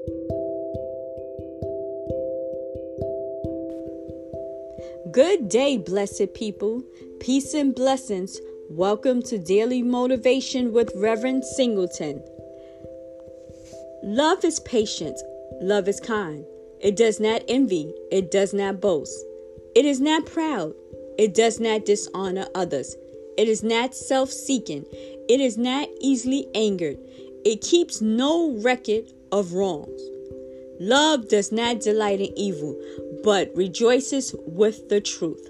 Good day, blessed people. Peace and blessings. Welcome to Daily Motivation with Reverend Singleton. Love is patient. Love is kind. It does not envy. It does not boast. It is not proud. It does not dishonor others. It is not self-seeking. It is not easily angered. It keeps no record of wrongs. Love does not delight in evil, but rejoices with the truth.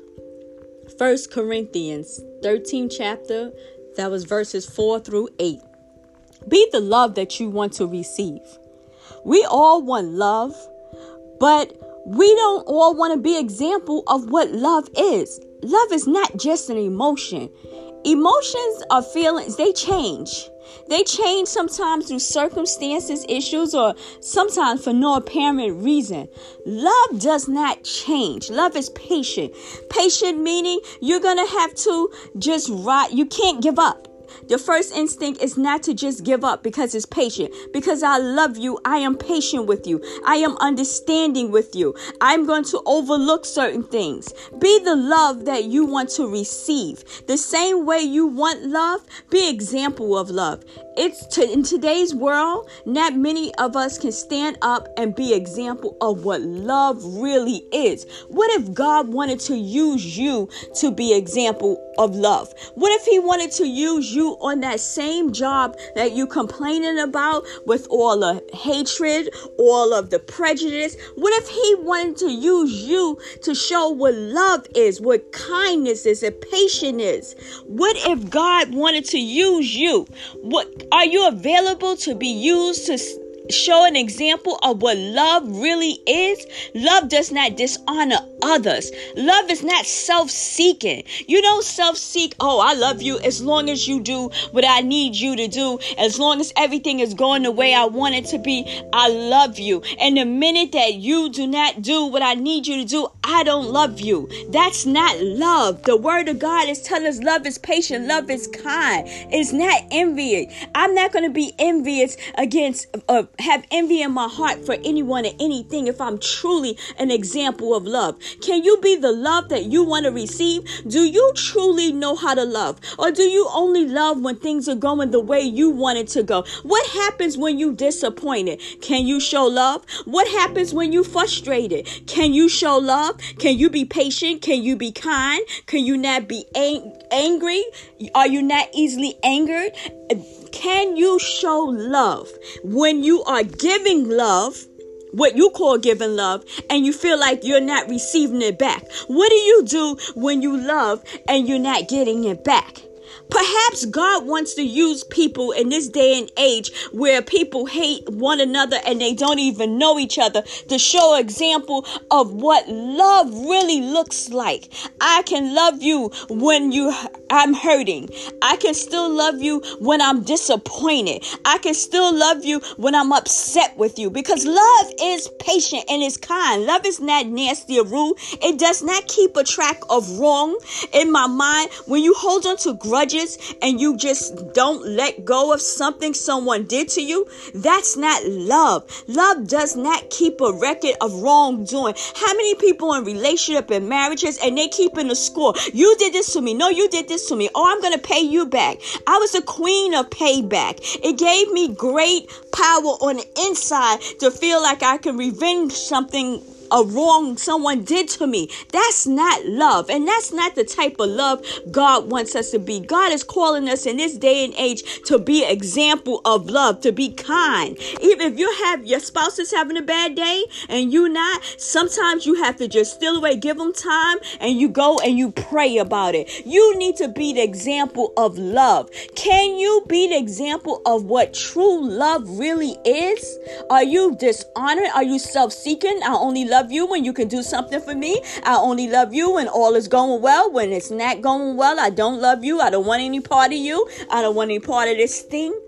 1 Corinthians 13 chapter, that was verses 4 through 8. Be the love that you want to receive. We all want love, but we don't all want to be example of what love is. Love is not just an emotion. Emotions are feelings, they change. They change sometimes through circumstances, issues, or sometimes for no apparent reason. Love does not change. Love is patient. Patient meaning you're going to have to just ride. You can't give up. The first instinct is not to just give up because it's patient. Because I love you, I am patient with you. I am understanding with you. I'm going to overlook certain things. Be the love that you want to receive. The same way you want love, be example of love. In today's world, not many of us can stand up and be example of what love really is. What if God wanted to use you to be example of love? What if he wanted to use you on that same job that you complaining about with all the hatred, all of the prejudice? What if he wanted to use you to show what love is, what kindness is, and patience is? What if God wanted to use you? Are you available to be used to show an example of what love really is? Love does not dishonor others. Love is not self-seeking. You don't self-seek, I love you as long as you do what I need you to do. As long as everything is going the way I want it to be, I love you. And the minute that you do not do what I need you to do, I don't love you. That's not love. The word of God is telling us love is patient, love is kind. It's not envious. I'm not going to be envious have envy in my heart for anyone or anything if I'm truly an example of love. Can you be the love that you want to receive? Do you truly know how to love? Or do you only love when things are going the way you want it to go? What happens when you disappointed? Can you show love? What happens when you frustrated? Can you show love? Can you be patient? Can you be kind? Can you not be angry? Are you not easily angered? Can you show love when you are giving love, what you call giving love, and you feel like you're not receiving it back? What do you do when you love and you're not getting it back? Perhaps God wants to use people in this day and age where people hate one another and they don't even know each other to show an example of what love really looks like. I can love you when I'm hurting. I can still love you when I'm disappointed. I can still love you when I'm upset with you, because love is patient and is kind. Love is not nasty or rude. It does not keep a track of wrong. In my mind, when you hold on to grudges and you just don't let go of something someone did to you, that's not love. Love does not keep a record of wrongdoing. How many people in relationship and marriages and they keeping a score? You did this to me. No, you did this to me. Oh, I'm going to pay you back. I was the queen of payback. It gave me great power on the inside to feel like I can revenge something a wrong someone did to me. That's not love. And that's not the type of love God wants us to be. God is calling us in this day and age to be an example of love, to be kind. Even if your spouse is having a bad day and you not, sometimes you have to just steal away, give them time, and you go and you pray about it. You need to be the example of love. Can you be the example of what true love really is? Are you dishonored? Are you self-seeking? I only love you when you can do something for me. I only love you when all is going well. When it's not going well, I don't love you. I don't want any part of you. I don't want any part of this thing.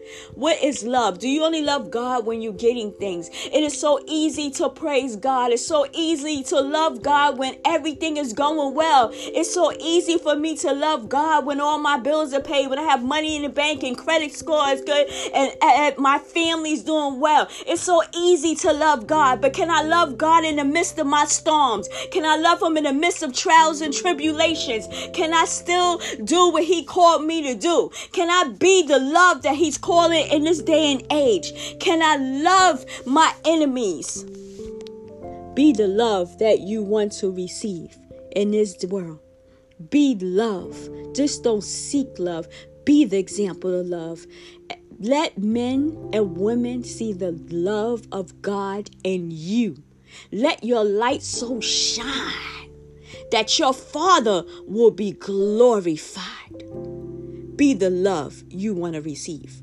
What is love? Do you only love God when you're getting things? It is so easy to praise God. It's so easy to love God when everything is going well. It's so easy for me to love God when all my bills are paid, when I have money in the bank and credit score is good and my family's doing well. It's so easy to love God. But can I love God in the midst of my storms? Can I love him in the midst of trials and tribulations? Can I still do what he called me to do? Can I be the love that he's calling in this day and age? Can I love my enemies? Be the love that you want to receive in this world. Be love. Just don't seek love. Be the example of love. Let men and women see the love of God in you. Let your light so shine that your Father will be glorified. Be the love you want to receive.